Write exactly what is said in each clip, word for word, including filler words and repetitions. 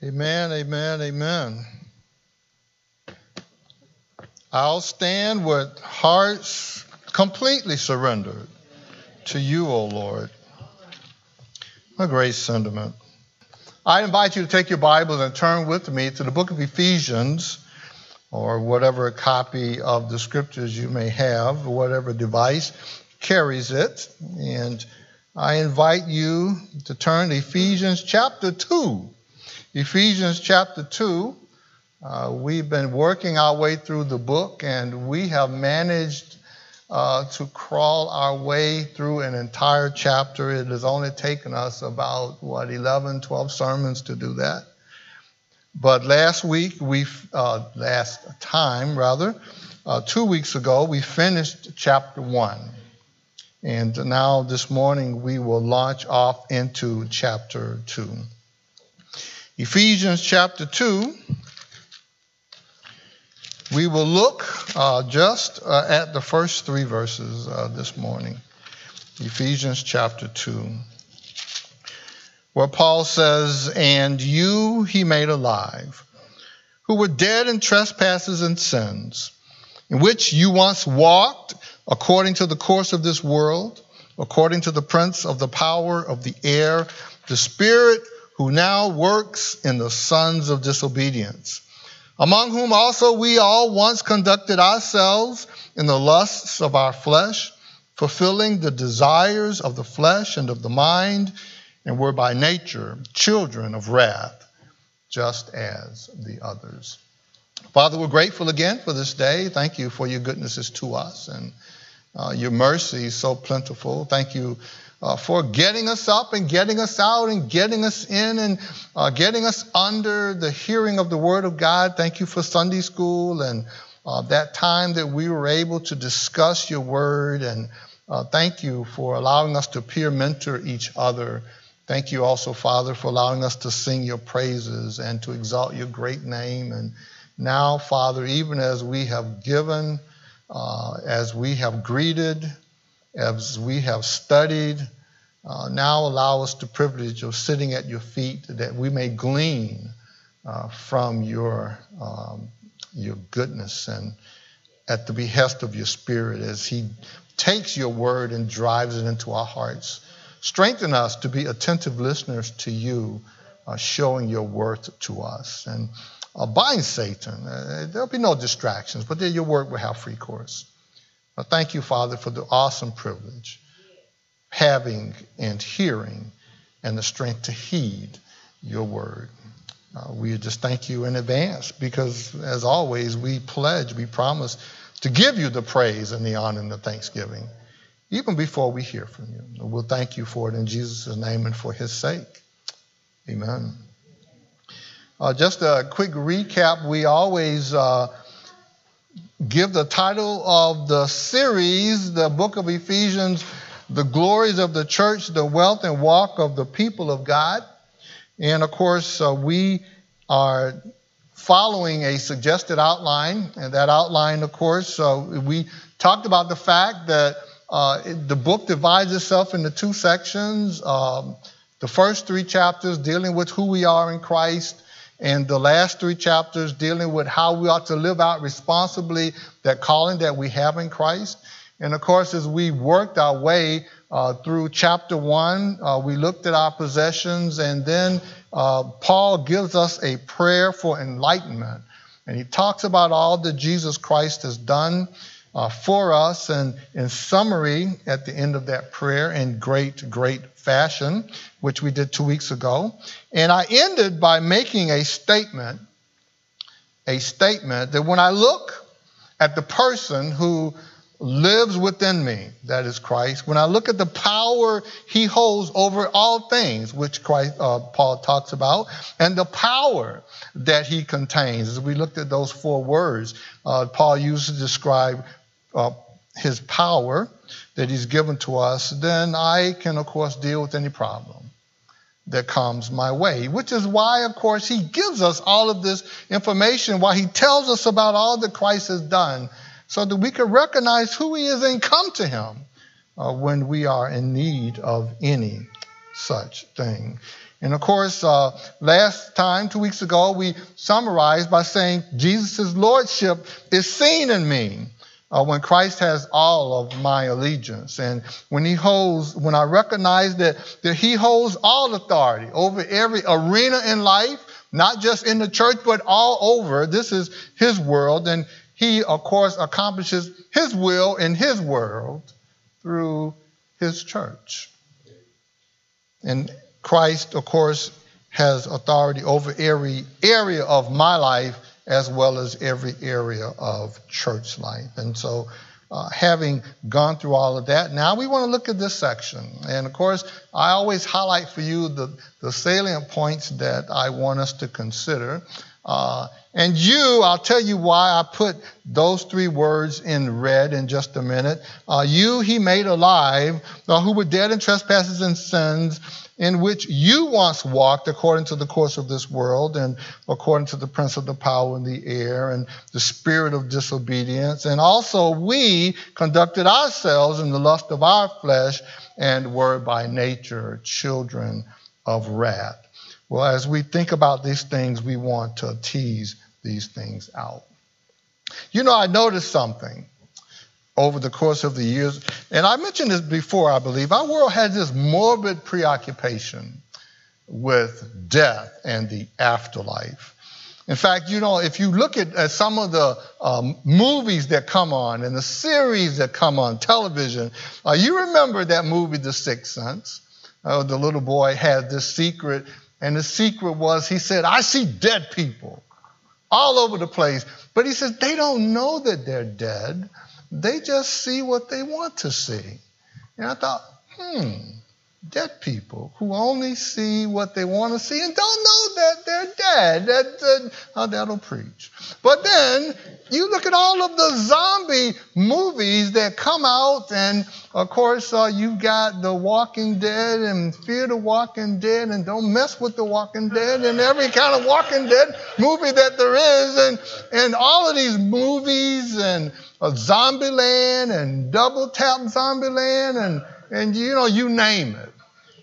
Amen, amen, amen. I'll stand with hearts completely surrendered to you, O Lord. A great sentiment. I invite you to take your Bibles and turn with me to the book of Ephesians, or whatever copy of the scriptures you may have, whatever device carries it. And I invite you to turn to Ephesians chapter two. Ephesians chapter two. Uh, we've been working our way through the book, and we have managed uh, to crawl our way through an entire chapter. It has only taken us about, what, eleven, twelve sermons to do that. But last week, we, uh, last time rather, uh, two weeks ago, we finished chapter one. And now this morning, we will launch off into chapter two. Ephesians chapter two, we will look uh, just uh, at the first three verses uh, this morning. Ephesians chapter two, where Paul says, "And you he made alive, who were dead in trespasses and sins, in which you once walked according to the course of this world, according to the prince of the power of the air, the spirit who now works in the sons of disobedience, among whom also we all once conducted ourselves in the lusts of our flesh, fulfilling the desires of the flesh and of the mind, and were by nature children of wrath, just as the others." Father, we're grateful again for this day. Thank you for your goodnesses to us and uh, your mercy is so plentiful. Thank you Uh, for getting us up and getting us out and getting us in and uh, getting us under the hearing of the Word of God. Thank you for Sunday school and uh, that time that we were able to discuss your Word. And uh, thank you for allowing us to peer mentor each other. Thank you also, Father, for allowing us to sing your praises and to exalt your great name. And now, Father, even as we have given, uh, as we have greeted, as we have studied, uh, now allow us the privilege of sitting at your feet that we may glean uh, from your um, your goodness and at the behest of your Spirit as he takes your word and drives it into our hearts. Strengthen us to be attentive listeners to you, uh, showing your worth to us. And uh, bind Satan. Uh, there'll be no distractions, but then your word will have free course. Well, thank you, Father, for the awesome privilege having and hearing and the strength to heed your word. Uh, we just thank you in advance because, as always, we pledge, we promise to give you the praise and the honor and the thanksgiving, even before we hear from you. And we'll thank you for it in Jesus' name and for his sake. Amen. Uh, just a quick recap. We always Uh, give the title of the series, the book of Ephesians, The Glories of the Church, the Wealth and Walk of the People of God. And of course, uh, we are following a suggested outline. And that outline, of course, uh, we talked about the fact that uh, the book divides itself into two sections. Um, the first three chapters dealing with who we are in Christ, and the last three chapters dealing with how we ought to live out responsibly that calling that we have in Christ. And of course, as we worked our way uh, through chapter one, uh, we looked at our possessions, and then uh, Paul gives us a prayer for enlightenment. And he talks about all that Jesus Christ has done uh, for us, and in summary, at the end of that prayer, in great, great fashion, which we did two weeks ago. And I ended by making a statement, a statement that when I look at the person who lives within me, that is Christ, when I look at the power he holds over all things, which Christ, uh, Paul talks about, and the power that he contains, as we looked at those four words, uh, Paul used to describe uh, his power that he's given to us, then I can, of course, deal with any problem that comes my way, which is why, of course, he gives us all of this information, why he tells us about all that Christ has done, so that we can recognize who he is and come to him uh, when we are in need of any such thing. And of course, uh, last time, two weeks ago, we summarized by saying Jesus' lordship is seen in me uh, when Christ has all of my allegiance. And when he holds, when I recognize that, that he holds all authority over every arena in life, not just in the church, but all over. This is his world. And he, of course, accomplishes his will in his world through his church. And Christ, of course, has authority over every area of my life as well as every area of church life. And so uh, having gone through all of that, now we want to look at this section. And, of course, I always highlight for you the, the salient points that I want us to consider. Uh, and you, I'll tell you why I put those three words in red in just a minute. Uh, you he made alive, uh, who were dead in trespasses and sins, in which you once walked according to the course of this world and according to the prince of the power in the air and the spirit of disobedience. And also we conducted ourselves in the lust of our flesh and were by nature children of wrath. Well, as we think about these things, we want to tease these things out. You know, I noticed something over the course of the years, and I mentioned this before, I believe. Our world has this morbid preoccupation with death and the afterlife. In fact, you know, if you look at, at some of the um, movies that come on and the series that come on television, uh, you remember that movie, The Sixth Sense. Uh, the little boy had this secret, and the secret was, he said, I see dead people all over the place. But he says, they don't know that they're dead. They just see what they want to see. And I thought, hmm, dead people who only see what they want to see and don't know that they're dead. That, uh, oh, that'll preach. But then you look at all of the zombie movies that come out, and of course uh, you've got The Walking Dead and Fear the Walking Dead and Don't Mess with the Walking Dead and every kind of Walking Dead movie that there is, and, and all of these movies and uh, Zombieland and Double Tap Zombieland and, and you know, you name it.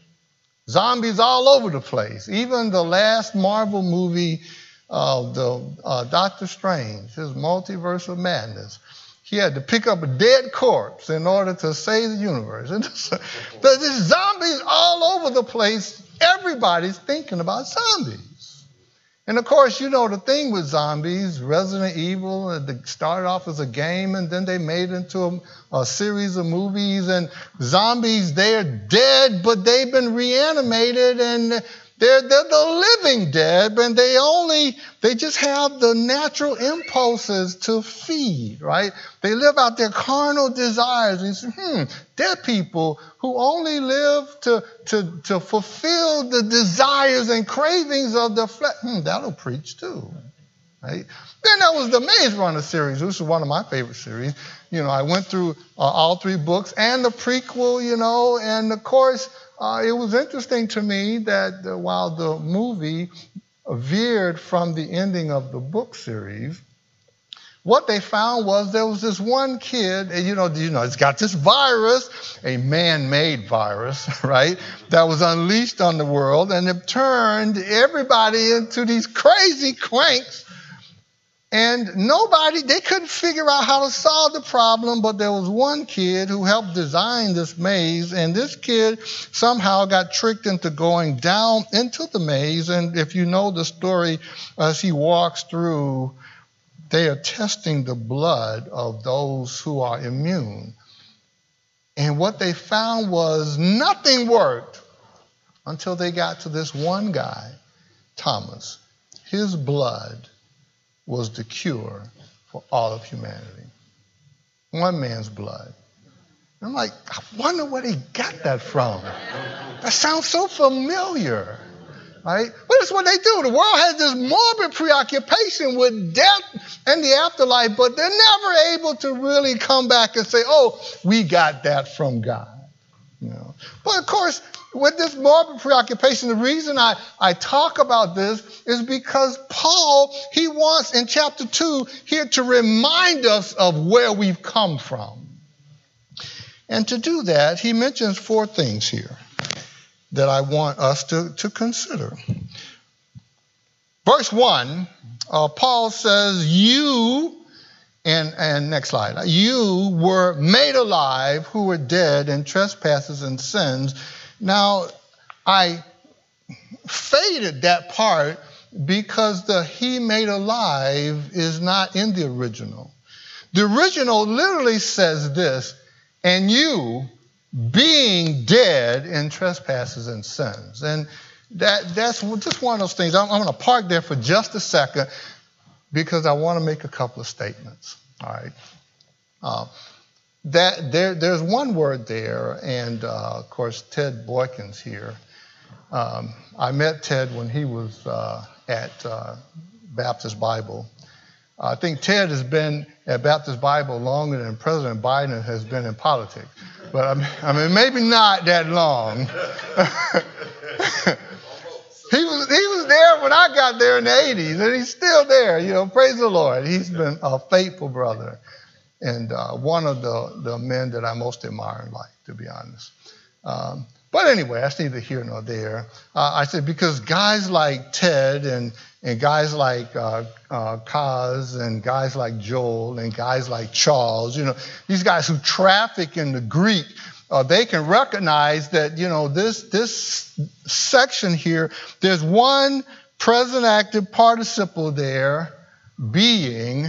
Zombies all over the place. Even the last Marvel movie, uh, the uh, Doctor Strange, his Multiverse of Madness, he had to pick up a dead corpse in order to save the universe. And there's zombies all over the place. Everybody's thinking about zombies. And of course, you know the thing with zombies, Resident Evil, it started off as a game and then they made it into a, a series of movies. And zombies, they're dead, but they've been reanimated and they're, they're the living dead, and they only, they just have the natural impulses to feed, right? They live out their carnal desires. And you say, hmm, dead people who only live to, to, to fulfill the desires and cravings of the flesh. Hmm, that'll preach too, right? Then there was the Maze Runner series, which is one of my favorite series. You know, I went through uh, all three books and the prequel, you know, and of course, Uh, it was interesting to me that uh, while the movie veered from the ending of the book series, what they found was there was this one kid, and you know, you know, it's got this virus, a man-made virus, right, that was unleashed on the world, and it turned everybody into these crazy cranks. And nobody, they couldn't figure out how to solve the problem, but there was one kid who helped design this maze, and this kid somehow got tricked into going down into the maze. And if you know the story, as he walks through, they are testing the blood of those who are immune. And what they found was nothing worked until they got to this one guy, Thomas. His blood was the cure for all of humanity. One man's blood. And I'm like, I wonder where they got that from. That sounds so familiar, right? But it's what they do. The world has this morbid preoccupation with death and the afterlife, but they're never able to really come back and say, oh, we got that from God. You know? But of course, with this morbid preoccupation, the reason I, I talk about this is because Paul, he wants in chapter two here to remind us of where we've come from. And to do that, he mentions four things here. that I want us to, to consider. Verse one, uh, Paul says, you, and, and next slide, you were made alive who were dead in trespasses and sins. Now, I faded that part because the he made alive is not in the original. The original literally says this, and you being dead in trespasses and sins. And that that's just one of those things. I'm, I'm going to park there for just a second because I want to make a couple of statements. All right. Uh, that there there's one word there, and uh, of course Ted Boykins here. Um, I met Ted when he was uh, at uh, Baptist Bible. I think Ted has been at Baptist Bible longer than President Biden has been in politics. But I mean, I mean maybe not that long. he was he was there when I got there in the eighties, and he's still there. You know, praise the Lord. He's been a faithful brother, and uh, one of the, the men that I most admire in life, to be honest. Um, But anyway, that's neither here nor there. Uh, I said because guys like Ted and and guys like uh, uh, Kaz and guys like Joel and guys like Charles, you know, these guys who traffic in the Greek, uh, they can recognize that, you know, this this section here, there's one present active participle there, being.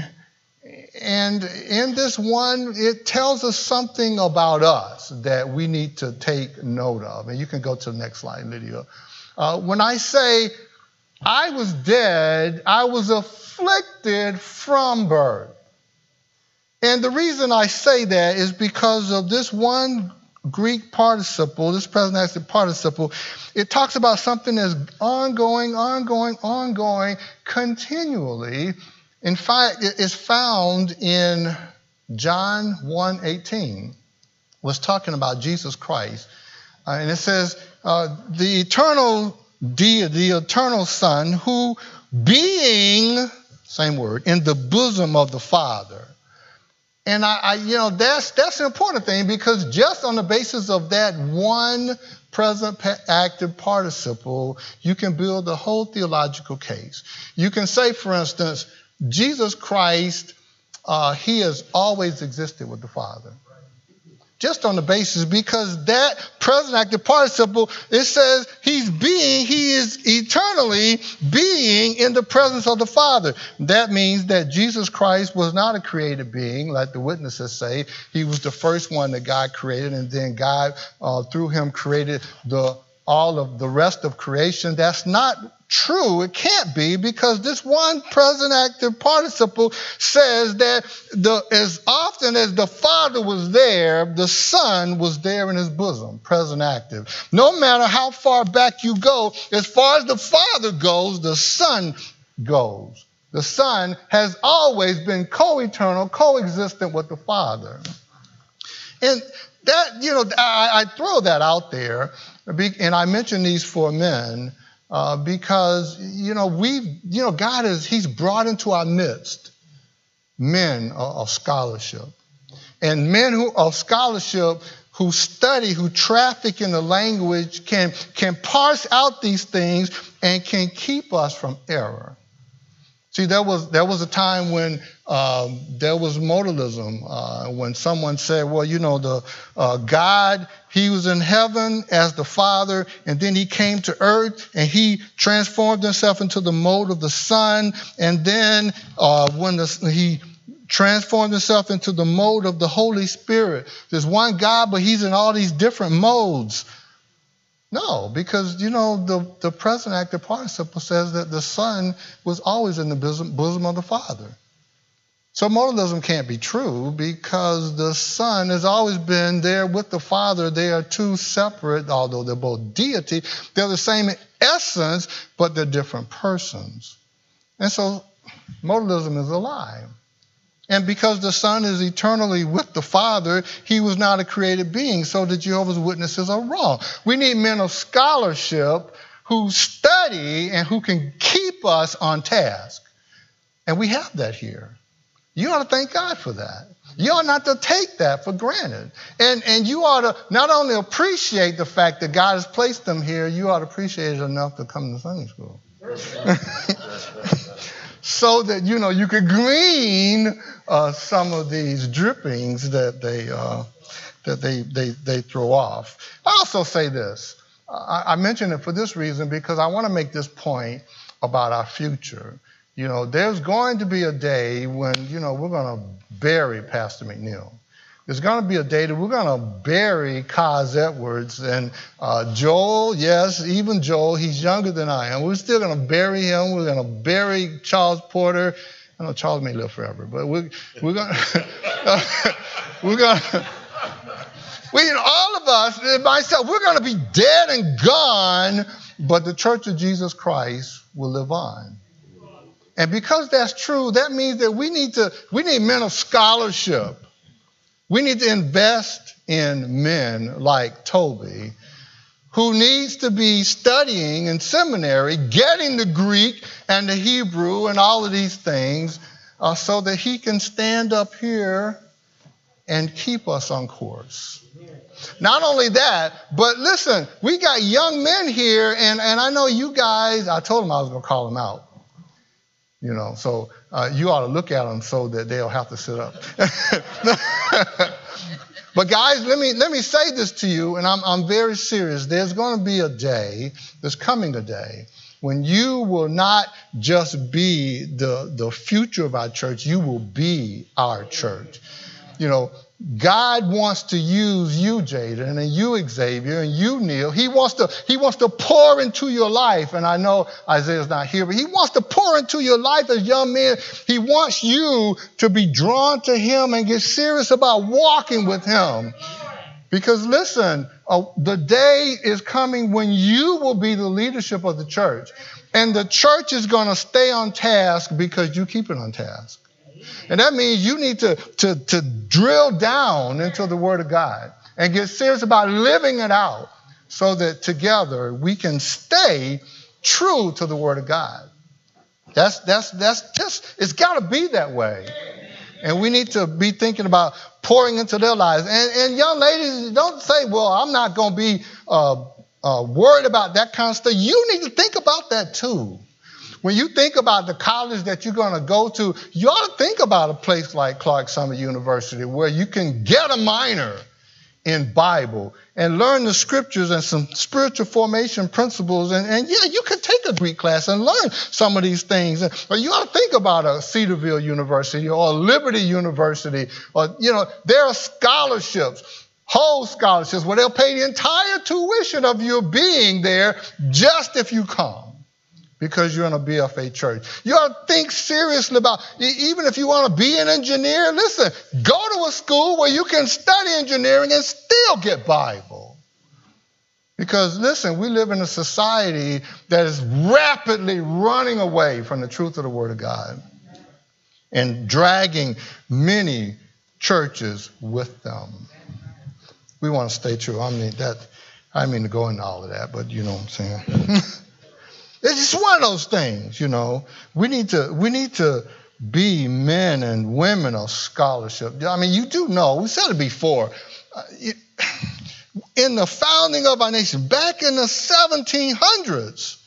And in this one, it tells us something about us that we need to take note of. And you can go to the next slide, Lydia. Uh, when I say, I was dead, I was afflicted from birth. And the reason I say that is because of this one Greek participle, this present active participle. It talks about something that's ongoing, ongoing, ongoing, continually. In fact, it is found in John one eighteen, was talking about Jesus Christ. Uh, and it says, uh, the eternal deity, the eternal Son, who being, same word, in the bosom of the Father. And I, I you know, that's that's an important thing because just on the basis of that one present active participle, you can build a whole theological case. You can say, for instance, Jesus Christ, uh, he has always existed with the Father. Just on the basis, because that present active participle, it says he's being, he is eternally being in the presence of the Father. That means that Jesus Christ was not a created being, like the witnesses say. He was the first one that God created, and then God, uh, through him, created the all of the rest of creation. That's not true. It can't be, because this one present active participle says that the, as often as the Father was there, the Son was there in his bosom, present active. No matter how far back you go, as far as the Father goes, the Son goes. The Son has always been co-eternal, co-existent with the Father. And that, you know, I, I throw that out there, and I mention these four men uh, because, you know, we've, you know, God is, he's brought into our midst men of, of scholarship. And men who of scholarship who study, who traffic in the language, can, can parse out these things and can keep us from error. See, there was there was a time when um, there was modalism, uh, when someone said, well, you know, the uh, God, he was in heaven as the Father, and then he came to earth, and he transformed himself into the mode of the Son, and then uh, when the, he transformed himself into the mode of the Holy Spirit. There's one God, but he's in all these different modes. No, because, you know, the, the present active participle says that the Son was always in the bosom, bosom of the Father. So modalism can't be true because the Son has always been there with the Father. They are two separate, although they're both deity. They're the same in essence, but they're different persons. And so modalism is a lie. And because the Son is eternally with the Father, he was not a created being. So the Jehovah's Witnesses are wrong. We need men of scholarship who study and who can keep us on task. And we have that here. You ought to thank God for that. You ought not to take that for granted. And, and you ought to not only appreciate the fact that God has placed them here, you ought to appreciate it enough to come to Sunday school. So that, you know, you could glean uh, some of these drippings that they uh, that they, they, they throw off. I also say this. I, I mention it for this reason because I want to make this point about our future. You know, there's going to be a day when, you know, we're going to bury Pastor McNeil. There's going to be a day that we're going to bury Kaz Edwards and uh, Joel. Yes, even Joel, he's younger than I am. We're still going to bury him. We're going to bury Charles Porter. I know Charles may live forever, but we're, we're going to, we're going to, we, all of us, and myself, we're going to be dead and gone, but the Church of Jesus Christ will live on. And because that's true, that means that we need to, we need men of scholarship. We need to invest in men like Toby, who needs to be studying in seminary, getting the Greek and the Hebrew and all of these things, uh, so that he can stand up here and keep us on course. Not only that, but listen, we got young men here, and, and I know you guys, I told them I was going to call them out. You know, so uh, you ought to look at them so that they'll have to sit up. But guys, let me let me say this to you, and I'm I'm very serious. There's going to be a day, there's coming a day, when you will not just be the the future of our church, you will be our church. You know, God wants to use you, Jaden, and you, Xavier, and you, Neil. He wants to, he wants to pour into your life. And I know Isaiah's not here, but he wants to pour into your life as young men. He wants you to be drawn to him and get serious about walking with him. Because listen, uh, the day is coming when you will be the leadership of the church. And the church is going to stay on task because you keep it on task. And that means you need to, to, to drill down into the Word of God and get serious about living it out so that together we can stay true to the Word of God. That's, that's, that's just, it's got to be that way. And we need to be thinking about pouring into their lives. And, and young ladies, don't say, well, I'm not going to be uh, uh, worried about that kind of stuff. You need to think about that too. When you think about the college that you're going to go to, you ought to think about a place like Clark Summit University where you can get a minor in Bible and learn the scriptures and some spiritual formation principles. And, and yeah, you can take a Greek class and learn some of these things. Or you ought to think about a Cedarville University or Liberty University. Or, you know, there are scholarships, whole scholarships, where they'll pay the entire tuition of your being there just if you come. Because you're in a B F A church. You ought to think seriously about, even if you want to be an engineer, listen, go to a school where you can study engineering and still get Bible. Because listen, we live in a society that is rapidly running away from the truth of the Word of God and dragging many churches with them. We want to stay true. I mean, that, I mean to go into all of that, but you know what I'm saying. It's just one of those things, you know. We need to we need to be men and women of scholarship. I mean, you do know, we said it before, uh, it, in the founding of our nation, back in the seventeen hundreds,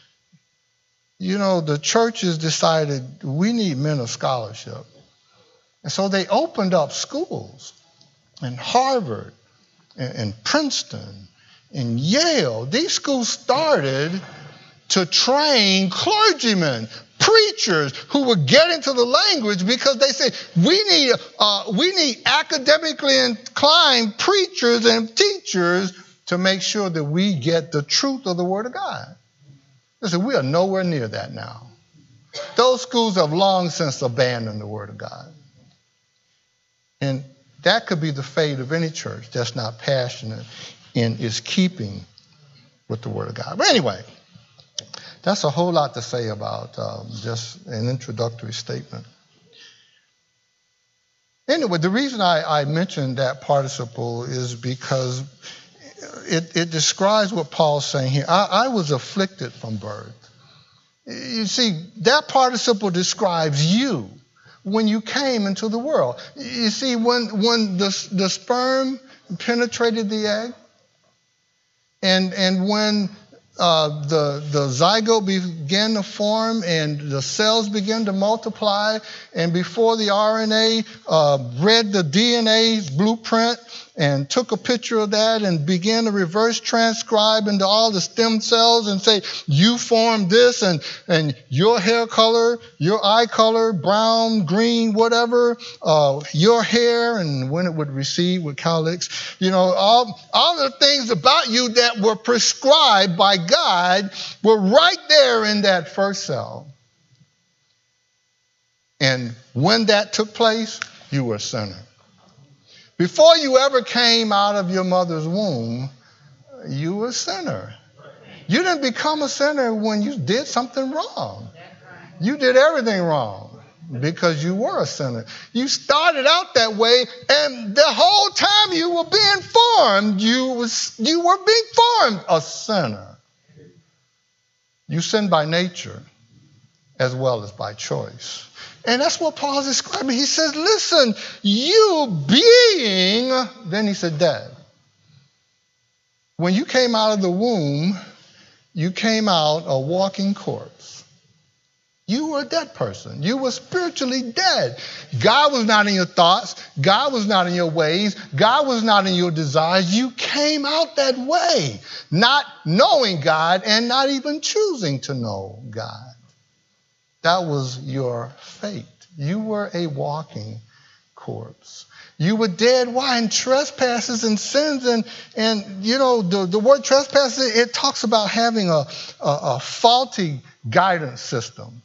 you know, the churches decided we need men of scholarship. And so they opened up schools in Harvard and, and Princeton and Yale. These schools started to train clergymen, preachers who would get into the language because they said, we need, uh, we need academically inclined preachers and teachers to make sure that we get the truth of the Word of God. Listen, we are nowhere near that now. Those schools have long since abandoned the Word of God. And that could be the fate of any church that's not passionate in its keeping with the Word of God. But anyway, that's a whole lot to say about um, just an introductory statement. Anyway, the reason I, I mentioned that participle is because it, it describes what Paul's saying here. I, I was afflicted from birth. You see, that participle describes you. when you came into the world. You see, when, when the, the sperm penetrated the egg, and, and when uh, the, the zygote began to form and the cells began to multiply, and before the R N A uh, read the D N A's blueprint and took a picture of that and began to reverse transcribe into all the stem cells and say, you formed this, and, and your hair color, your eye color, brown, green, whatever, uh, your hair, and when it would recede with cowlicks, you know, all, all the things about you that were prescribed by God were right there in that first cell. And when that took place, you were a sinner. Before you ever came out of your mother's womb, you were a sinner. You didn't become a sinner when you did something wrong. You did everything wrong because you were a sinner. You started out that way, and the whole time you were being formed, you, was, you were being formed a sinner. You sinned by nature as well as by choice. And that's what Paul's describing. He says, listen, you being, then he said dead. When you came out of the womb, you came out a walking corpse. You were a dead person. You were spiritually dead. God was not in your thoughts. God was not in your ways. God was not in your desires. You came out that way, not knowing God and not even choosing to know God. That was your fate. You were a walking corpse. You were dead. Why? In trespasses and sins. And, and you know, the, the word trespasses, it talks about having a, a, a faulty guidance system.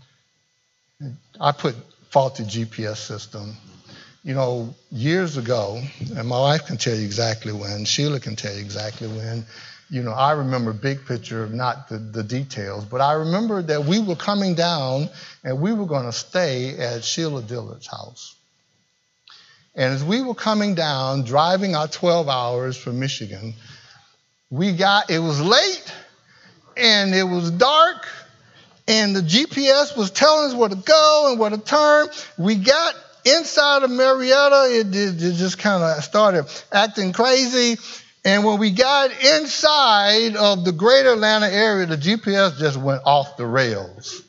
I put faulty G P S system. You know, years ago, and my wife can tell you exactly when, Sheila can tell you exactly when, you know, I remember big picture, not the, the details, but I remember that we were coming down and we were going to stay at Sheila Dillard's house. And as we were coming down, driving our twelve hours from Michigan, we got, it was late and it was dark and the G P S was telling us where to go and where to turn. We got inside of Marietta, it, it, it just kind of started acting crazy. And when we got inside of the greater Atlanta area, the G P S just went off the rails.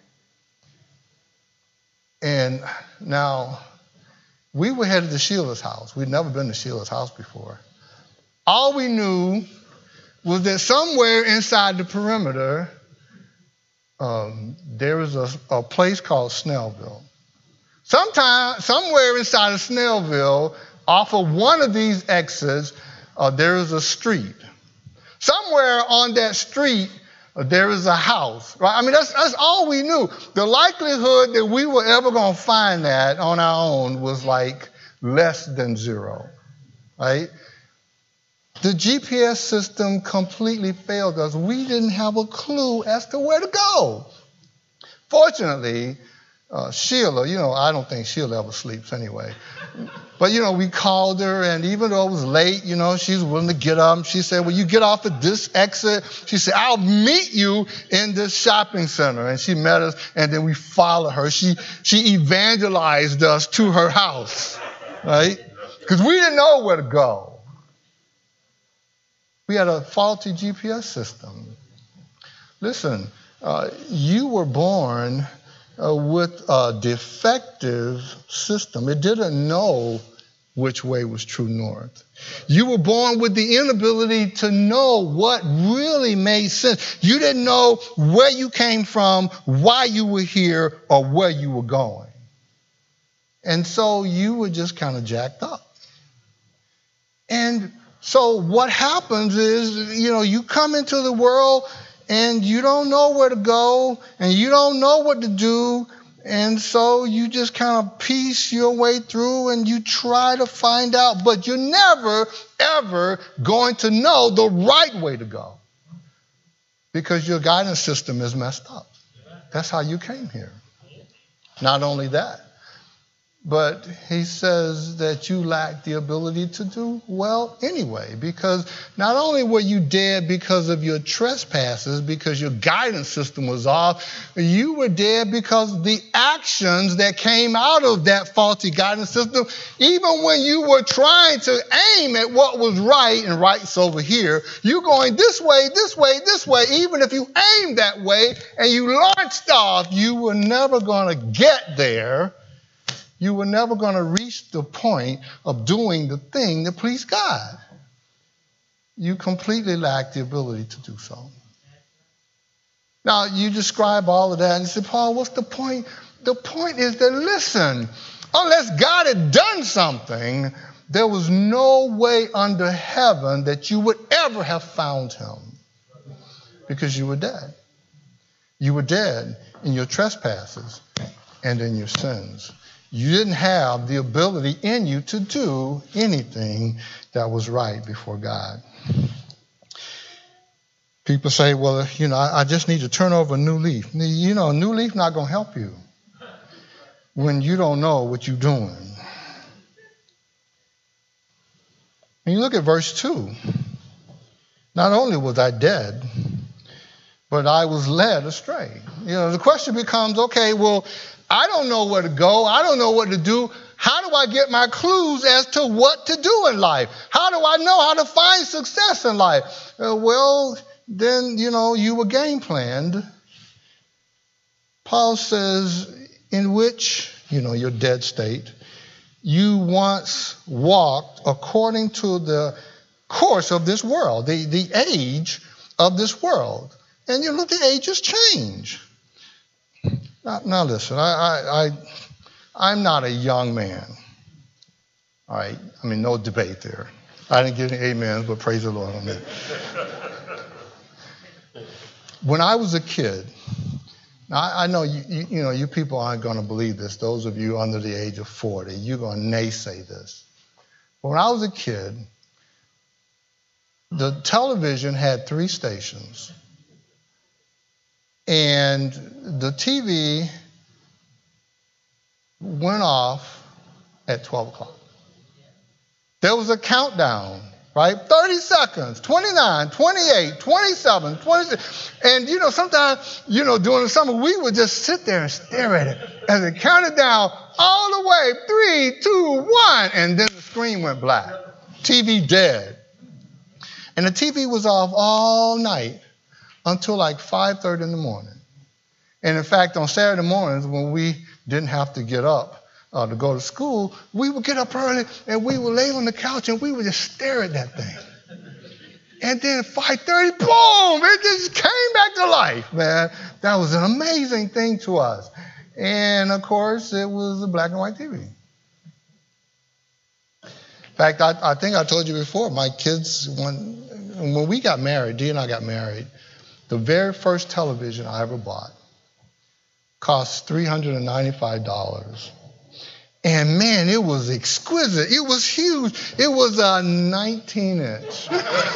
And now, we were headed to Sheila's house. We'd never been to Sheila's house before. All we knew was that somewhere inside the perimeter, um, there was a, a place called Snellville. Sometime, somewhere inside of Snellville, off of one of these exits, Uh, there is a street. Somewhere on that street, uh, there is a house, right? I mean, that's, that's all we knew. The likelihood that we were ever going to find that on our own was like less than zero, right? The G P S system completely failed us. We didn't have a clue as to where to go. Fortunately, Uh, Sheila, you know, I don't think Sheila ever sleeps anyway. But, you know, we called her, and even though it was late, you know, she's willing to get up. She said, well, you get off at this exit. She said, I'll meet you in this shopping center. And she met us, and then we followed her. She, she evangelized us to her house, right? Because we didn't know where to go. We had a faulty G P S system. Listen, uh, you were born Uh, with a defective system. It didn't know which way was true north. You were born with the inability to know what really made sense. You didn't know where you came from, why you were here, or where you were going. And so you were just kind of jacked up. And so what happens is, you know, you come into the world and you don't know where to go, and you don't know what to do, and so you just kind of piece your way through and you try to find out, but you're never, ever going to know the right way to go because your guidance system is messed up. That's how you came here. Not only that, But he says that you lack the ability to do well anyway, because not only were you dead because of your trespasses, because your guidance system was off, you were dead because the actions that came out of that faulty guidance system, even when you were trying to aim at what was right, and right's over here, you're going this way, this way, this way. Even if you aimed that way and you launched off, you were never going to get there. You were never going to reach the point of doing the thing that pleased God. You completely lack the ability to do so. Now, you describe all of that and you say, Paul, what's the point? The point is that, listen, unless God had done something, there was no way under heaven that you would ever have found him, because you were dead. You were dead in your trespasses and in your sins. You didn't have the ability in you to do anything that was right before God. People say, well, you know, I, I just need to turn over a new leaf. You know, a new leaf not going to help you when you don't know what you're doing. And you look at verse two. Not only was I dead, but I was led astray. You know, the question becomes, okay, well, I don't know where to go. I don't know what to do. How do I get my clues as to what to do in life? How do I know how to find success in life? Uh, well, then, you know, you were game planned. Paul says, in which, you know, your dead state, you once walked according to the course of this world, the, the age of this world. And you look, the ages change. Now, now listen, I, I, I, I'm not a young man. All right? I mean, no debate there. I didn't get any amens, but praise the Lord on that. When I was a kid, now I, I know you, you, you know, you people aren't going to believe this. Those of you under the age of forty, you're going to naysay this. But when I was a kid, the television had three stations. And the T V went off at twelve o'clock. There was a countdown, right? thirty seconds, twenty-nine, twenty-eight, twenty-seven, twenty-six. And, you know, sometimes, you know, during the summer, we would just sit there and stare at it as it counted down all the way, three, two, one. And then the screen went black. T V dead. And the T V was off all night until like five thirty in the morning. And in fact, on Saturday mornings, when we didn't have to get up uh, to go to school, we would get up early and we would lay on the couch and we would just stare at that thing. And then at five thirty, boom, it just came back to life, man. That was an amazing thing to us. And of course, it was a black and white T V. In fact, I, I think I told you before, my kids, when, when we got married, Dee and I got married, the very first television I ever bought cost three hundred ninety-five dollars. And man, it was exquisite. It was huge. It was a nineteen inch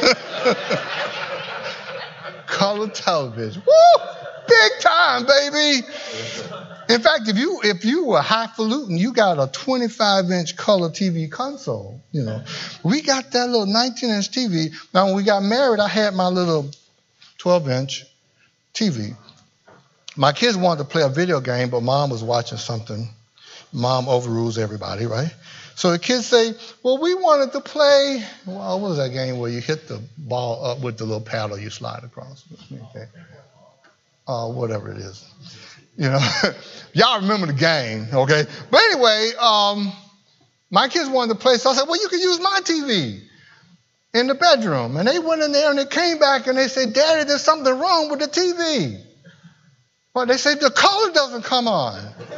color television. Woo! Big time, baby. In fact, if you if you were highfalutin, you got a twenty-five inch color T V console. You know, we got that little nineteen inch T V. Now, when we got married, I had my little twelve inch T V. My kids wanted to play a video game, but mom was watching something. Mom overrules everybody, right? So the kids say, well, we wanted to play, well, what was that game where you hit the ball up with the little paddle you slide across? Okay. Uh, whatever it is. You know, y'all remember the game, okay? But anyway, um, my kids wanted to play, so I said, well, you can use my T V in the bedroom. And they went in there and they came back and they said, Daddy, there's something wrong with the T V. Well, they said, the color doesn't come on.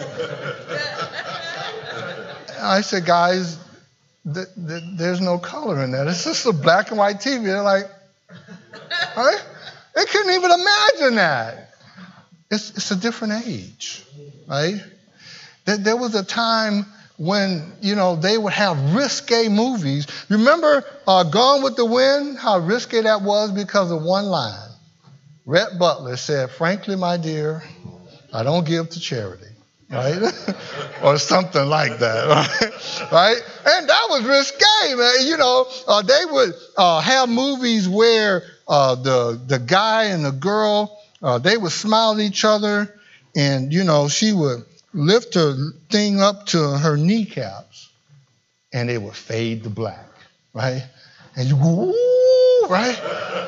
I said, guys, th- th- there's no color in that. It's just a black and white T V. They're like, right? They couldn't even imagine that. It's, it's a different age, right? There, there was a time when, you know, they would have risque movies. Remember uh, Gone with the Wind, how risque that was because of one line. Rhett Butler said, frankly, my dear, I don't give to charity. right? Or something like that, right? right? And that was risque, man. You know, uh, they would uh, have movies where uh, the the guy and the girl, uh, they would smile at each other, and, you know, she would lift her thing up to her kneecaps, and it would fade to black, right? And you go, ooh, right?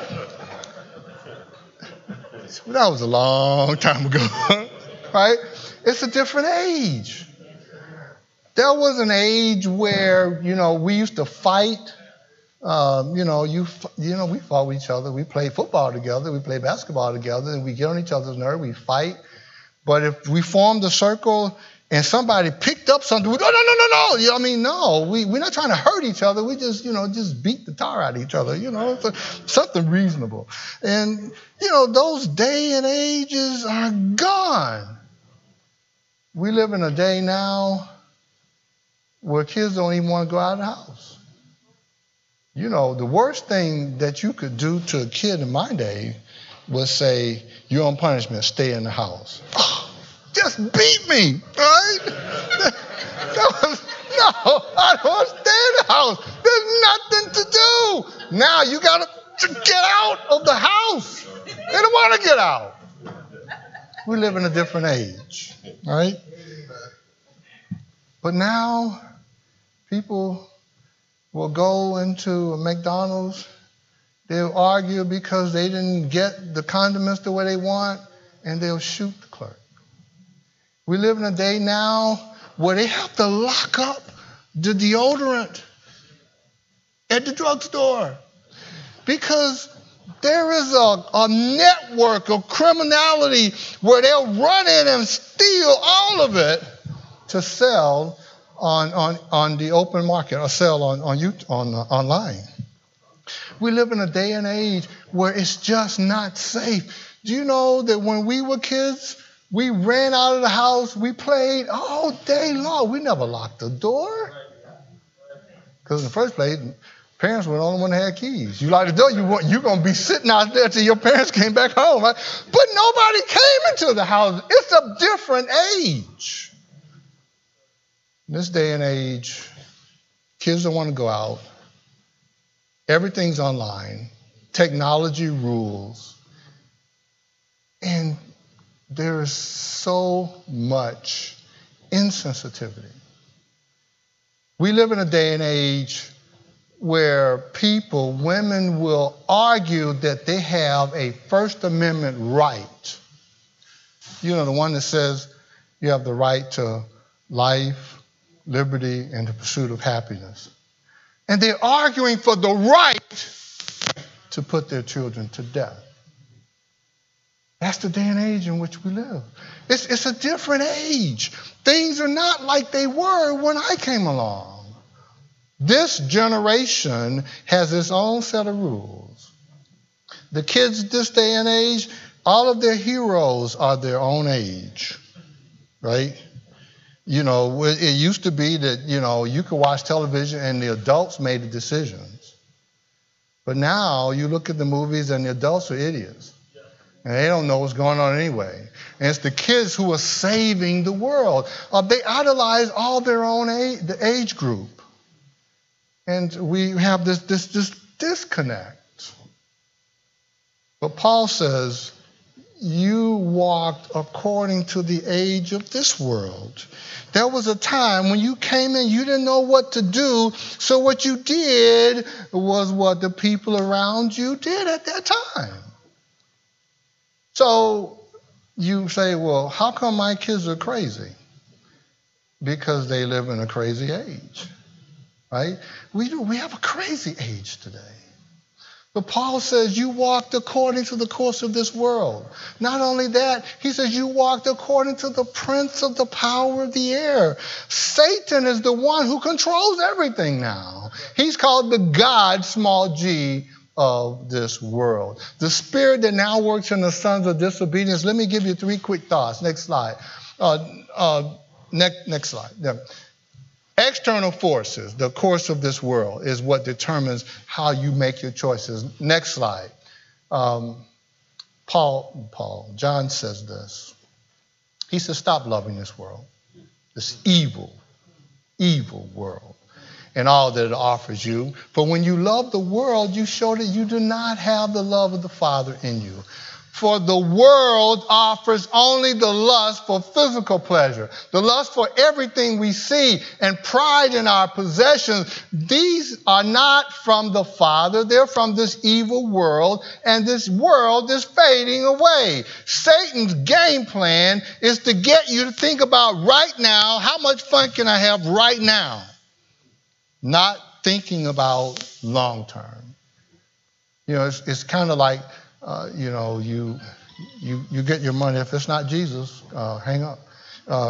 That was a long time ago, right? It's a different age. There was an age where, you know, we used to fight. Um, you know, you you know, we fought with each other. We played football together. We played basketball together. And we get on each other's nerves. We fight. But if we formed a circle and somebody picked up something, we, no, no, no, no, no. You know, I mean, no, we, we're not trying to hurt each other. We just, you know, just beat the tar out of each other, you know, so, something reasonable. And, you know, those day and ages are gone. We live in a day now where kids don't even want to go out of the house. You know, the worst thing that you could do to a kid in my day was say, you're on punishment, stay in the house. Oh, just beat me, right? That was, no, I don't want to stay in the house. There's nothing to do. Now you got to get out of the house. They don't want to get out. We live in a different age, right? But now people will go into a McDonald's. They'll argue because they didn't get the condiments the way they want, and they'll shoot the clerk. We live in a day now where they have to lock up the deodorant at the drugstore because there is a, a network of criminality where they'll run in and steal all of it to sell on on, on the open market or sell on on, YouTube, on uh, online. We live in a day and age where it's just not safe. Do you know that when we were kids, we ran out of the house, we played all day long. We never locked the door. Because in the first place, parents were the only one that had keys. You lock the door, you want, you're going to be sitting out there till your parents came back home. Right? But nobody came into the house. It's a different age. In this day and age, kids don't want to go out. Everything's online. Technology rules. And there is so much insensitivity. We live in a day and age where people, women will argue that they have a First Amendment right. You know, the one that says you have the right to life, liberty, and the pursuit of happiness. And they're arguing for the right to put their children to death. That's the day and age in which we live. It's, it's a different age. Things are not like they were when I came along. This generation has its own set of rules. The kids this day and age, all of their heroes are their own age, right? You know, it used to be that, you know, you could watch television and the adults made the decisions. But now you look at the movies and the adults are idiots. And they don't know what's going on anyway. And it's the kids who are saving the world. Uh, they idolize all their own age, the age group. And we have this, this, this disconnect. But Paul says, you walked according to the age of this world. There was a time when you came in, you didn't know what to do. So what you did was what the people around you did at that time. So you say, well, how come my kids are crazy? Because they live in a crazy age, right? We do. We have a crazy age today. But Paul says you walked according to the course of this world. Not only that, he says you walked according to the prince of the power of the air. Satan is the one who controls everything now. He's called the God, small g, of this world. The spirit that now works in the sons of disobedience. Let me give you three quick thoughts. Next slide. Uh, uh, next, next slide. Yeah. External forces, the course of this world, is what determines how you make your choices. Next slide. Um, Paul, Paul, John says this. He said, stop loving this world, this evil, evil world, and all that it offers you. For when you love the world, you show that you do not have the love of the Father in you. For the world offers only the lust for physical pleasure, the lust for everything we see, and pride in our possessions. These are not from the Father. They're from this evil world, and this world is fading away. Satan's game plan is to get you to think about right now, how much fun can I have right now? Not thinking about long term. You know, it's, it's kind of like, Uh, you know, you, you you get your money. If it's not Jesus, uh, hang up. Uh,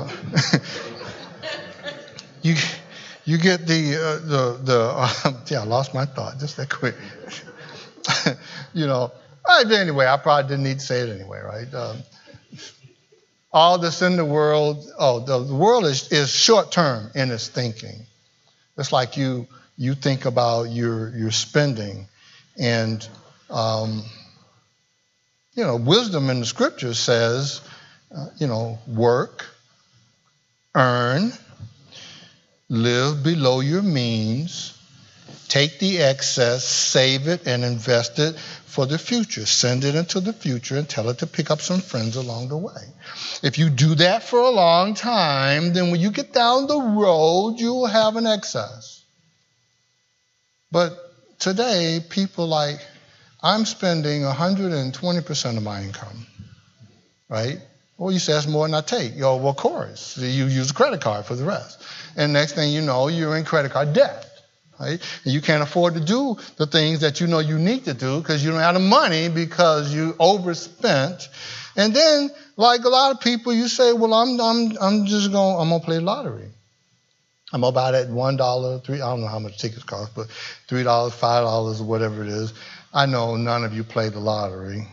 you you get the uh, the the. Uh, yeah, I lost my thought just that quick. you know. Anyway, I probably didn't need to say it anyway, right? Um, all that's in the world. Oh, the, the world is is short term in its thinking. It's like you you think about your your spending, and. Um, You know, wisdom in the scripture says, uh, you know, work, earn, live below your means, take the excess, save it, and invest it for the future. Send it into the future and tell it to pick up some friends along the way. If you do that for a long time, then when you get down the road, you will have an excess. But today, people like, I'm spending one hundred twenty percent of my income, right? Well, you say that's more than I take. Yo, well, of course. You use a credit card for the rest. And next thing you know, you're in credit card debt, right? And you can't afford to do the things that you know you need to do because you don't have the money because you overspent. And then, like a lot of people, you say, well, I'm I'm I'm just going I'm gonna play lottery. I'm gonna buy that one dollar, three. I don't know how much tickets cost, but three dollars, five dollars, or whatever it is. I know none of you play the lottery,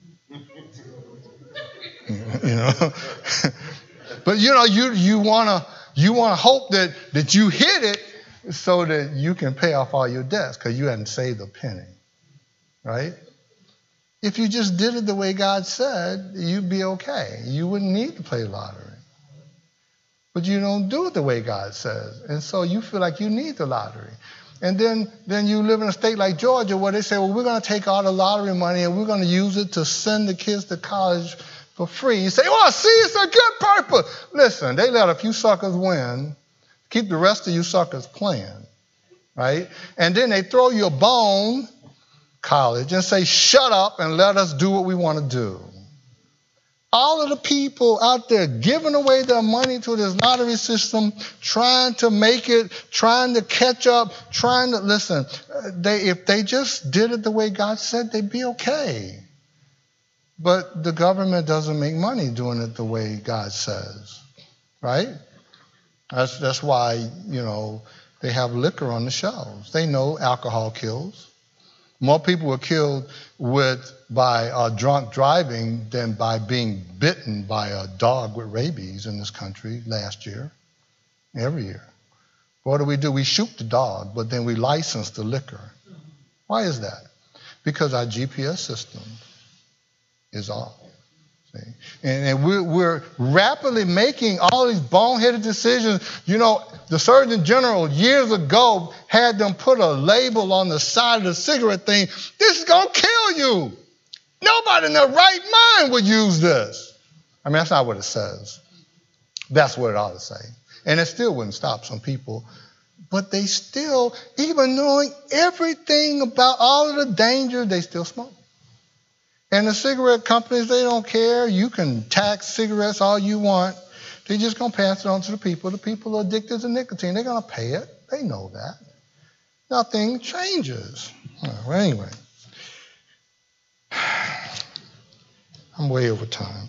you know. But you know, you you wanna you wanna hope that that you hit it so that you can pay off all your debts because you hadn't saved a penny, right? If you just did it the way God said, you'd be okay. You wouldn't need to play the lottery. But you don't do it the way God says, and so you feel like you need the lottery. And then, then you live in a state like Georgia where they say, well, we're going to take all the lottery money and we're going to use it to send the kids to college for free. You say, oh, see, it's a good purpose. Listen, they let a few suckers win, keep the rest of you suckers playing, right? And then they throw you a bone, college, and say, shut up and let us do what we want to do. All of the people out there giving away their money to this lottery system, trying to make it, trying to catch up, trying to, listen, they, if they just did it the way God said, they'd be okay. But the government doesn't make money doing it the way God says, right? That's, that's why, you know, they have liquor on the shelves. They know alcohol kills. More people were killed with by uh, drunk driving than by being bitten by a dog with rabies in this country last year, every year. What do we do? We shoot the dog, but then we license the liquor. Why is that? Because our G P S system is off. See? And, and we're, we're rapidly making all these boneheaded decisions. You know, the Surgeon General years ago had them put a label on the side of the cigarette thing. This is going to kill you. Nobody in their right mind would use this. I mean, that's not what it says. That's what it ought to say. And it still wouldn't stop some people. But they still, even knowing everything about all of the danger, they still smoke. And the cigarette companies, they don't care. You can tax cigarettes all you want. They're just going to pass it on to the people. The people are addicted to nicotine. They're going to pay it. They know that. Nothing changes. Well, anyway. I'm way over time.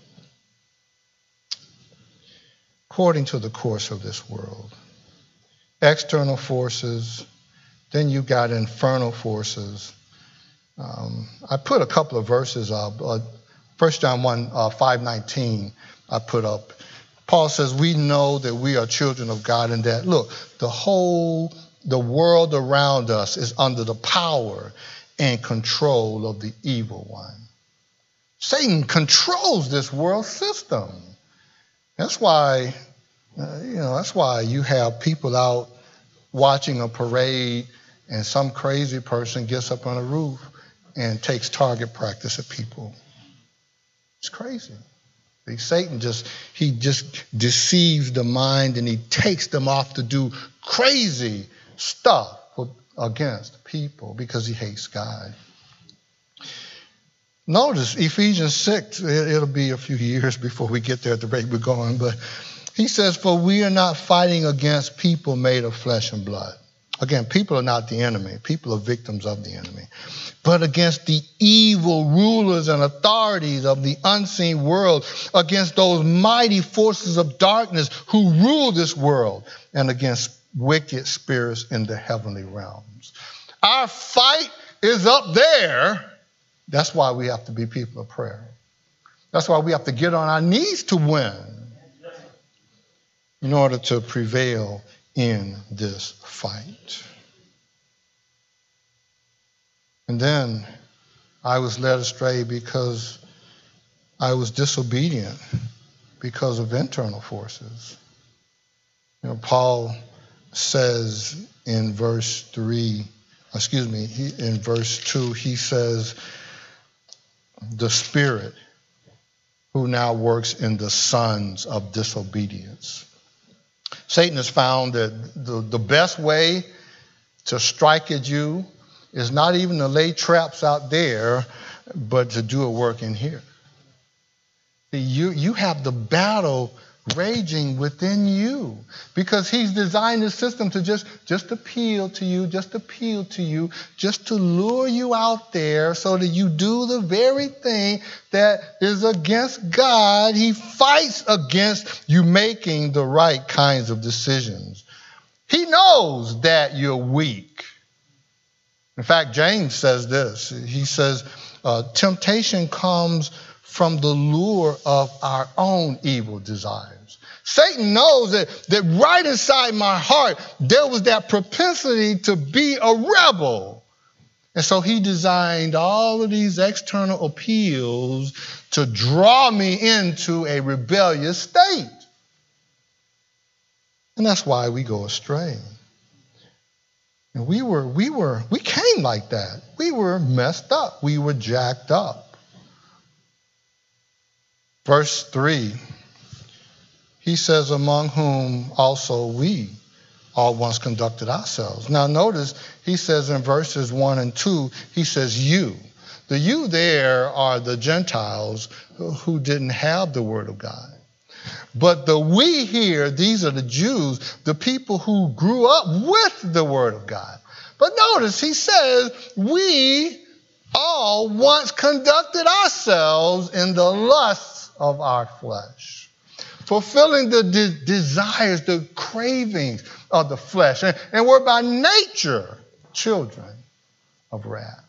According to the course of this world, external forces, then you got infernal forces. Um, I put a couple of verses up. Uh, First John one, uh, five nineteen, I put up. Paul says, we know that we are children of God and that, look, the whole, the world around us is under the power and control of the evil one. Satan controls this world system. That's why, uh, you know, that's why you have people out watching a parade and some crazy person gets up on a roof and takes target practice at people. It's crazy. See, Satan just, he just deceives the mind and he takes them off to do crazy stuff against people because he hates God. Notice Ephesians six, it'll be a few years before we get there at the rate we're going, but he says, for we are not fighting against people made of flesh and blood. Again, people are not the enemy. People are victims of the enemy. But against the evil rulers and authorities of the unseen world, against those mighty forces of darkness who rule this world, and against wicked spirits in the heavenly realms. Our fight is up there. That's why we have to be people of prayer. That's why we have to get on our knees to win in order to prevail in this fight. And then I was led astray because I was disobedient because of internal forces. You know, Paul says in verse three, excuse me, he, in verse two, he says, the Spirit who now works in the sons of disobedience. Satan has found that the, the best way to strike at you is not even to lay traps out there, but to do a work in here. See, you, you have the battle raging within you because he's designed the system to just, just appeal to you, just appeal to you, just to lure you out there so that you do the very thing that is against God. He fights against you making the right kinds of decisions. He knows that you're weak. In fact, James says this. He says, uh, temptation comes from the lure of our own evil desires. Satan knows that, that right inside my heart, there was that propensity to be a rebel. And so he designed all of these external appeals to draw me into a rebellious state. And that's why we go astray. And we were, we were, we came like that. We were messed up. We were jacked up. Verse three, he says, among whom also we all once conducted ourselves. Now notice, he says in verses one and two, he says you. The you there are the Gentiles who didn't have the word of God. But the we here, these are the Jews, the people who grew up with the word of God. But notice, he says, we all once conducted ourselves in the lusts of our flesh, fulfilling the de- desires, the cravings of the flesh, and, and we're by nature children of wrath.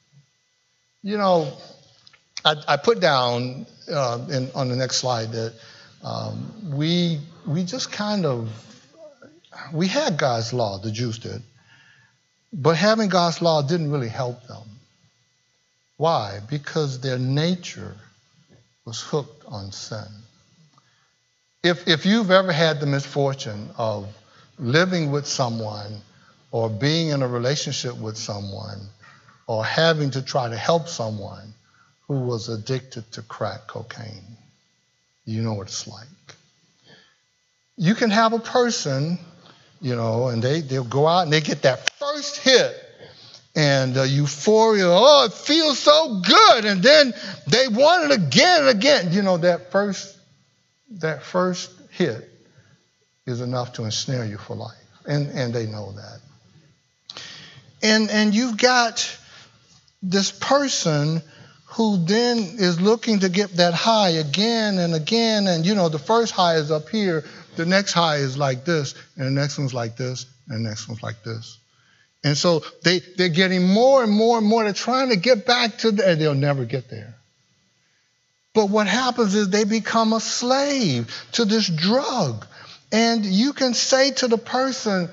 You know, I, I put down uh, in, on the next slide that um, we we just kind of, we had God's law, the Jews did, but having God's law didn't really help them. Why? Because their nature was hooked on sin. If, if you've ever had the misfortune of living with someone or being in a relationship with someone or having to try to help someone who was addicted to crack cocaine, you know what it's like. You can have a person, you know, and they, they'll go out and they get that first hit and uh, euphoria, oh, it feels so good. And then they want it again and again. You know, that first, that first hit is enough to ensnare you for life. And, and they know that. And, and you've got this person who then is looking to get that high again and again. And, you know, the first high is up here. The next high is like this. And the next one's like this. And the next one's like this. And so they, they're getting more and more and more. They're trying to get back to the, and they'll never get there. But what happens is they become a slave to this drug. And you can say to the person,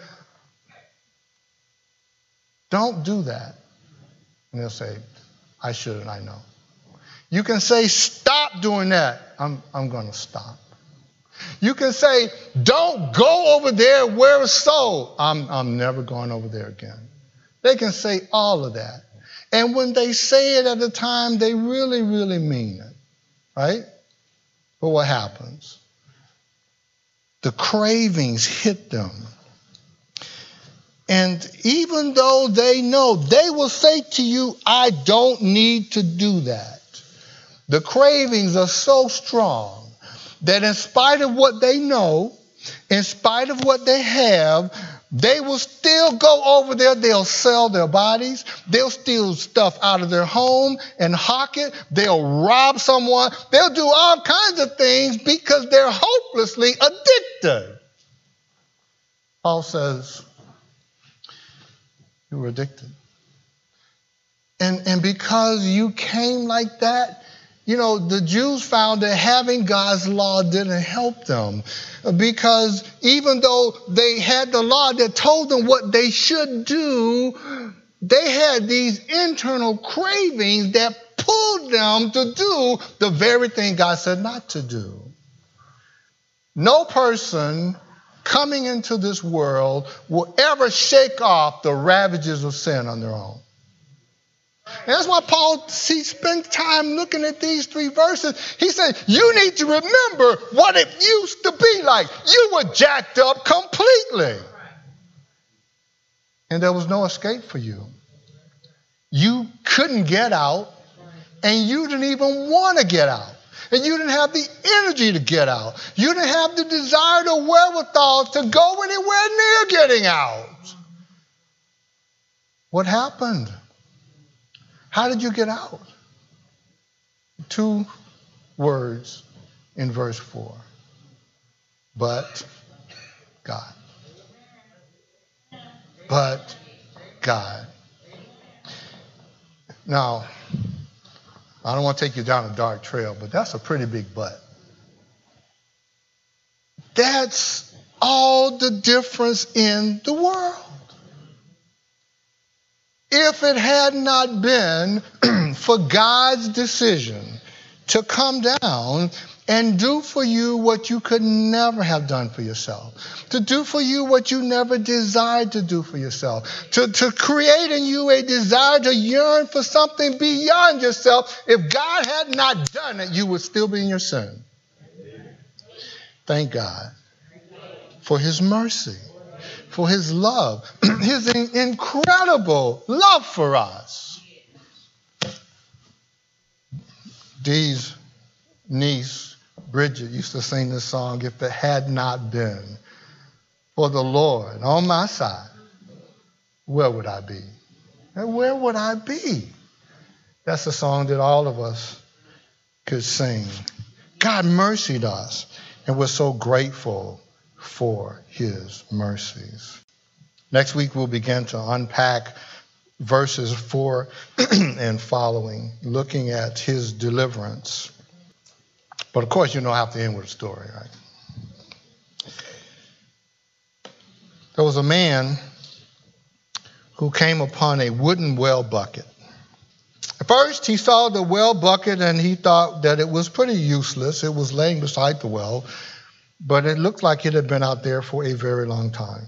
don't do that. And they'll say, I shouldn't, I know. You can say, stop doing that. I'm, I'm going to stop. You can say, don't go over there where it's sold. I'm, I'm never going over there again. They can say all of that. And when they say it at the time, they really, really mean it, right? But what happens? The cravings hit them. And even though they know, they will say to you, I don't need to do that. The cravings are so strong that in spite of what they know, in spite of what they have, they will still go over there. They'll sell their bodies. They'll steal stuff out of their home and hawk it. They'll rob someone. They'll do all kinds of things because they're hopelessly addicted. Paul says, you were addicted. And, and because you came like that, you know, the Jews found that having God's law didn't help them. Because even though they had the law that told them what they should do, they had these internal cravings that pulled them to do the very thing God said not to do. No person coming into this world will ever shake off the ravages of sin on their own. And that's why Paul, he spent time looking at these three verses. He said, you need to remember what it used to be like. You were jacked up completely. And there was no escape for you. You couldn't get out, and you didn't even want to get out. And you didn't have the energy to get out. You didn't have the desire or wherewithal to go anywhere near getting out. What happened? How did you get out? Two words in verse four. But God. But God. Now, I don't want to take you down a dark trail, but that's a pretty big but. That's all the difference in the world. If it had not been for God's decision to come down and do for you what you could never have done for yourself, to do for you what you never desired to do for yourself, to, to create in you a desire to yearn for something beyond yourself, if God had not done it, you would still be in your sin. Thank God for his mercy, for his love, his incredible love for us. Dee's niece, Bridget, used to sing this song, if it had not been for the Lord on my side, where would I be? And where would I be? That's a song that all of us could sing. God mercied us, and we're so grateful for his mercies. Next week, we'll begin to unpack verses four and following, looking at his deliverance. But of course, you know, I have to end with a story, right? There was a man who came upon a wooden well bucket. At first, he saw the well bucket and he thought that it was pretty useless. It was laying beside the well, but it looked like it had been out there for a very long time.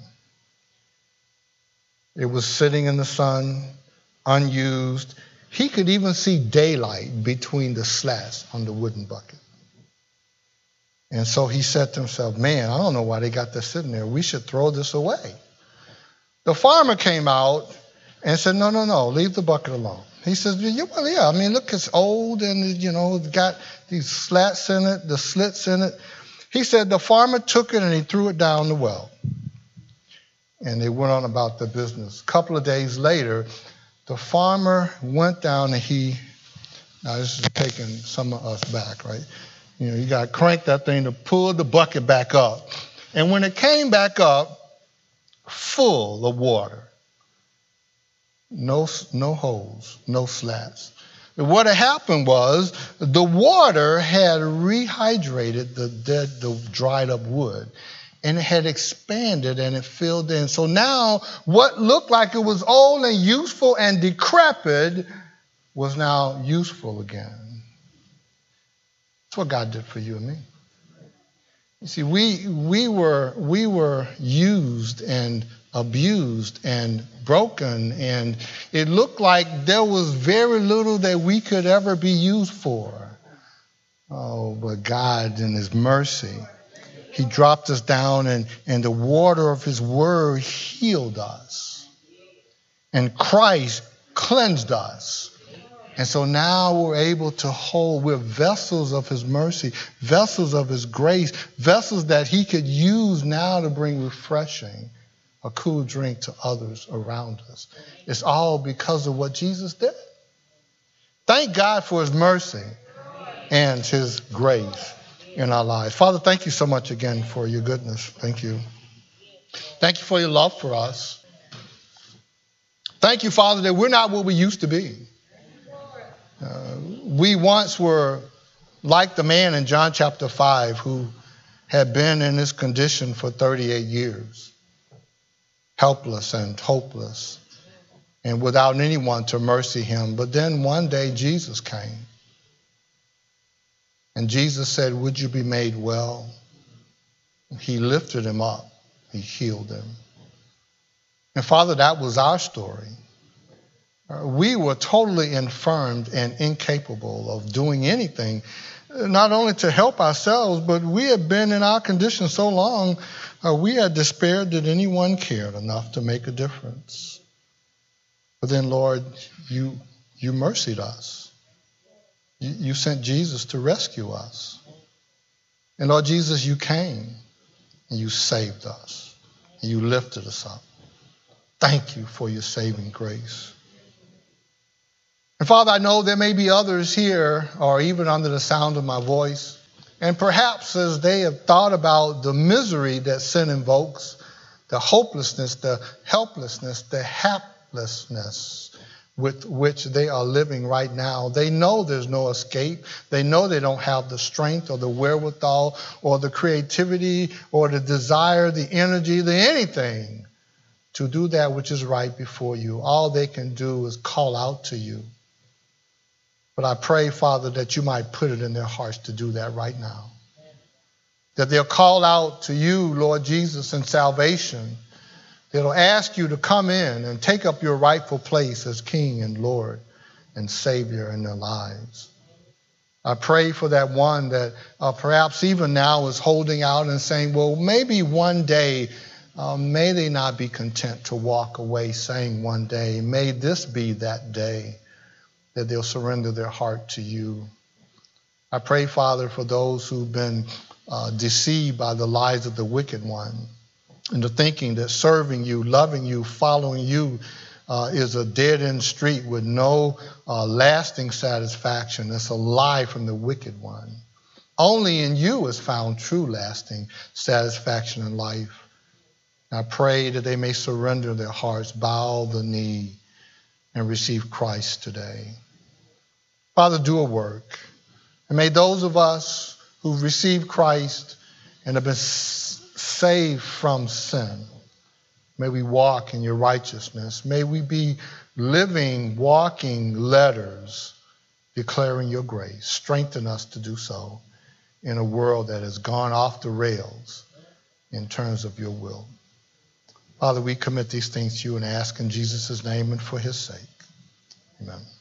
It was sitting in the sun, unused. He could even see daylight between the slats on the wooden bucket. And so he said to himself, man, I don't know why they got this sitting there. We should throw this away. The farmer came out and said, no, no, no, leave the bucket alone. He says, yeah, well, yeah, I mean, look, it's old and, you know, it's got these slats in it, the slits in it. He said the farmer took it and he threw it down the well. And they went on about their business. A couple of days later, the farmer went down and he, now this is taking some of us back, right? You know, you got to crank that thing to pull the bucket back up. And when it came back up, full of water. No, no holes, no slats. What had happened was the water had rehydrated the dead, the dried up wood, and it had expanded and it filled in. So now what looked like it was old and useful and decrepit was now useful again. That's what God did for you and me. You see, we we were we were used and abused and broken, and it looked like there was very little that we could ever be used for. Oh, but God in his mercy, he dropped us down, and, and the water of his word healed us. And Christ cleansed us. And so now we're able to hold, we're vessels of his mercy, vessels of his grace, vessels that he could use now to bring refreshing, a cool drink to others around us. It's all because of what Jesus did. Thank God for his mercy and his grace in our lives. Father, thank you so much again for your goodness. Thank you. Thank you for your love for us. Thank you, Father, that we're not what we used to be. Uh, we once were like the man in John chapter five who had been in this condition for thirty-eight years, helpless and hopeless, and without anyone to mercy him. But then one day Jesus came, and Jesus said, "Would you be made well?" He lifted him up. He healed him. And Father, that was our story. Uh, we were totally infirmed and incapable of doing anything, not only to help ourselves, but we had been in our condition so long, uh, we had despaired that anyone cared enough to make a difference. But then, Lord, you you mercied us. You, you sent Jesus to rescue us. And Lord Jesus, you came and you saved us. And you lifted us up. Thank you for your saving grace. And Father, I know there may be others here or even under the sound of my voice, and perhaps as they have thought about the misery that sin invokes, the hopelessness, the helplessness, the haplessness with which they are living right now, they know there's no escape. They know they don't have the strength or the wherewithal or the creativity or the desire, the energy, the anything to do that which is right before you. All they can do is call out to you. But I pray, Father, that you might put it in their hearts to do that right now. That they'll call out to you, Lord Jesus, in salvation. They'll ask you to come in and take up your rightful place as King and Lord and Savior in their lives. I pray for that one that uh, perhaps even now is holding out and saying, well, maybe one day, uh, may they not be content to walk away saying one day, may this be that day that they'll surrender their heart to you. I pray, Father, for those who've been uh, deceived by the lies of the wicked one, into thinking that serving you, loving you, following you uh, is a dead-end street with no uh, lasting satisfaction. It's a lie from the wicked one. Only in you is found true lasting satisfaction in life. I pray that they may surrender their hearts, bow the knee, and receive Christ today. Father, do a work. And may those of us who've received Christ and have been saved from sin, may we walk in your righteousness. May we be living, walking letters declaring your grace. Strengthen us to do so in a world that has gone off the rails in terms of your will. Father, we commit these things to you and ask in Jesus' name and for his sake. Amen.